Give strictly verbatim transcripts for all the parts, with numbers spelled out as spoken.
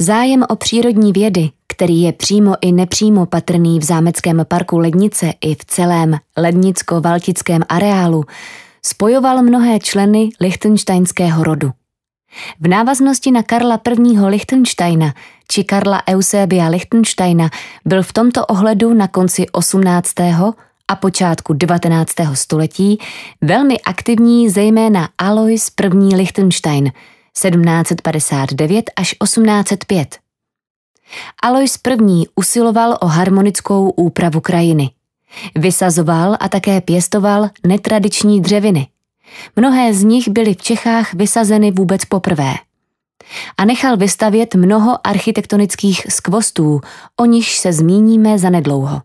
Zájem o přírodní vědy, který je přímo i nepřímo patrný v zámeckém parku Lednice i v celém lednicko-valtickém areálu, spojoval mnohé členy lichtenštejnského rodu. V návaznosti na Karla prvního. Lichtenštajna či Karla Eusebia Lichtenštajna byl v tomto ohledu na konci osmnáctého a počátku devatenáctého století velmi aktivní zejména Alois první. Lichtenštajn sedmnáct padesát devět až osmnáct set pět. Alois první. Usiloval o harmonickou úpravu krajiny. Vysazoval a také pěstoval netradiční dřeviny. Mnohé z nich byly v Čechách vysazeny vůbec poprvé. A nechal vystavět mnoho architektonických skvostů, o nichž se zmíníme zanedlouho.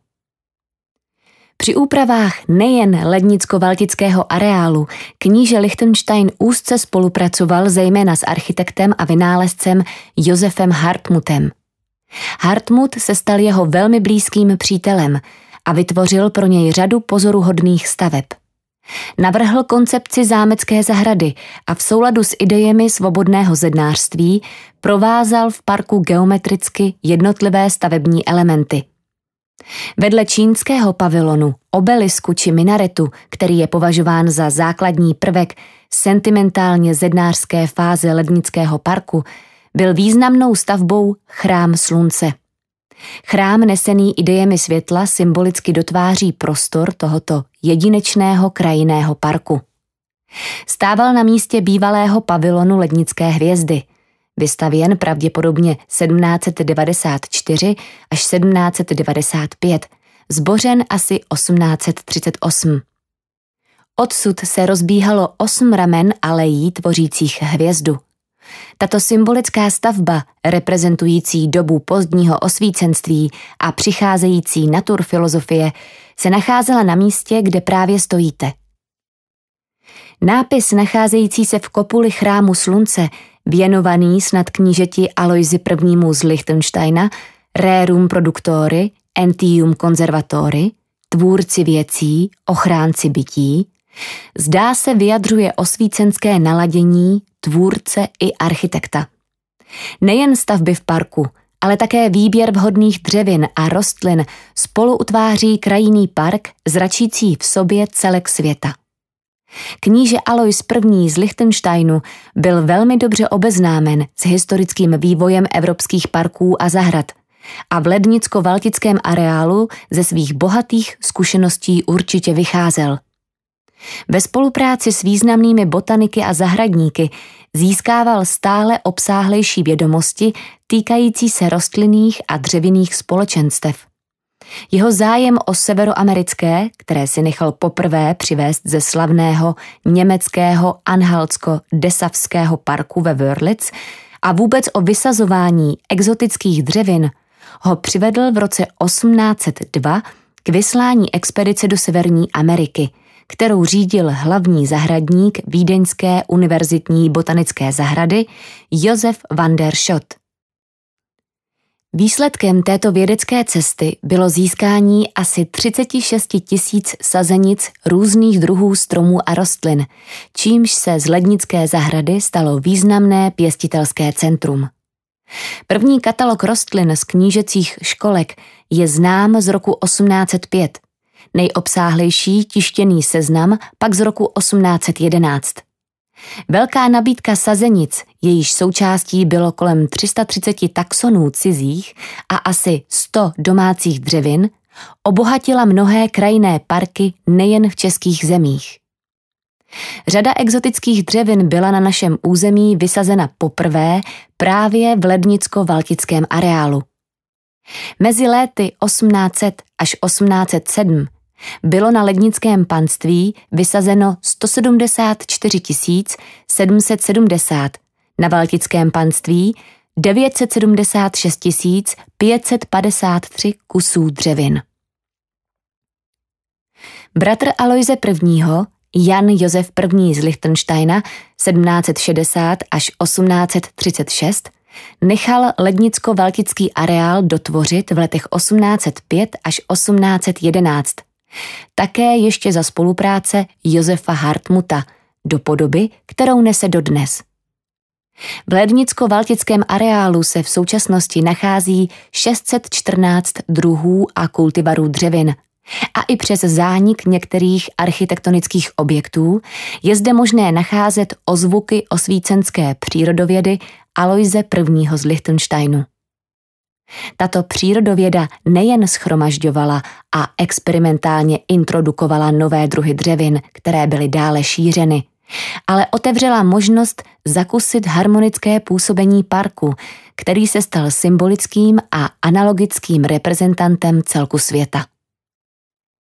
Při úpravách nejen lednicko-valtického areálu kníže Lichtenštajn úzce spolupracoval zejména s architektem a vynálezcem Josefem Hartmutem. Hartmut se stal jeho velmi blízkým přítelem a vytvořil pro něj řadu pozoruhodných staveb. Navrhl koncepci zámecké zahrady a v souladu s idejemi svobodného zednářství provázal v parku geometricky jednotlivé stavební elementy. Vedle čínského pavilonu, obelisku či minaretu, který je považován za základní prvek sentimentálně zednářské fáze lednického parku, byl významnou stavbou chrám slunce. Chrám nesený idejemi světla symbolicky dotváří prostor tohoto jedinečného krajinného parku. Stával na místě bývalého pavilonu lednické hvězdy, vystavěn pravděpodobně sedmnáct devadesát čtyři až sedmnáct devadesát pět, zbořen asi osmnáct třicet osm. Odsud se rozbíhalo osm ramen alejí tvořících hvězdu. Tato symbolická stavba, reprezentující dobu pozdního osvícenství a přicházející naturfilozofie, se nacházela na místě, kde právě stojíte. Nápis nacházející se v kopuli chrámu slunce, věnovaný snad knížeti Aloisi prvnímu. z Lichtenštajna, Rerum Productori, Entium Conservatori, tvůrci věcí, ochránci bytí, zdá se vyjadřuje osvícenské naladění tvůrce i architekta. Nejen stavby v parku, ale také výběr vhodných dřevin a rostlin spolu utváří krajinný park zračící v sobě celek světa. Kníže Alois první. z Lichtenštajnu byl velmi dobře obeznámen s historickým vývojem evropských parků a zahrad a v lednicko-valtickém areálu ze svých bohatých zkušeností určitě vycházel. Ve spolupráci s významnými botaniky a zahradníky získával stále obsáhlejší vědomosti týkající se rostlinných a dřevinných společenstev. Jeho zájem o severoamerické, které si nechal poprvé přivést ze slavného německého Anhaltsko-Dessauského parku ve Wörlitz a vůbec o vysazování exotických dřevin, ho přivedl v roce osmnáct set dva k vyslání expedice do Severní Ameriky, kterou řídil hlavní zahradník Vídeňské univerzitní botanické zahrady Josef van der Schott. Výsledkem této vědecké cesty bylo získání asi třicet šest tisíc sazenic různých druhů stromů a rostlin, čímž se z lednické zahrady stalo významné pěstitelské centrum. První katalog rostlin z knížecích školek je znám z roku osmnáct set pět, nejobsáhlejší tištěný seznam pak z roku osmnáct set jedenáct. Velká nabídka sazenic, jejíž součástí bylo kolem tři sta třicet taxonů cizích a asi sto domácích dřevin, obohatila mnohé krajinné parky nejen v českých zemích. Řada exotických dřevin byla na našem území vysazena poprvé právě v lednicko-valtickém areálu. Mezi léty osmnáct set až osmnáct set sedm bylo na lednickém panství vysazeno sto sedmdesát čtyři tisíc sedm set sedmdesát, na valtickém panství devět set sedmdesát šest tisíc pět set padesát tři kusů dřevin. Bratr Aloise prvního. Jan Josef první. z Lichtenštajna sedmnáct set šedesát až osmnáct set třicet šest nechal lednicko-valtický areál dotvořit v letech osmnáct set pět až osmnáct set jedenáct, také ještě za spolupráce Josefa Hartmuta, do podoby, kterou nese dodnes. V Lednicko-Valtickém areálu se v současnosti nachází šest set čtrnáct druhů a kultivarů dřevin. A i přes zánik některých architektonických objektů je zde možné nacházet ozvuky osvícenské přírodovědy Aloise I. z Lichtensteinu. Tato přírodověda nejen shromažďovala a experimentálně introdukovala nové druhy dřevin, které byly dále šířeny, ale otevřela možnost zakusit harmonické působení parku, který se stal symbolickým a analogickým reprezentantem celku světa.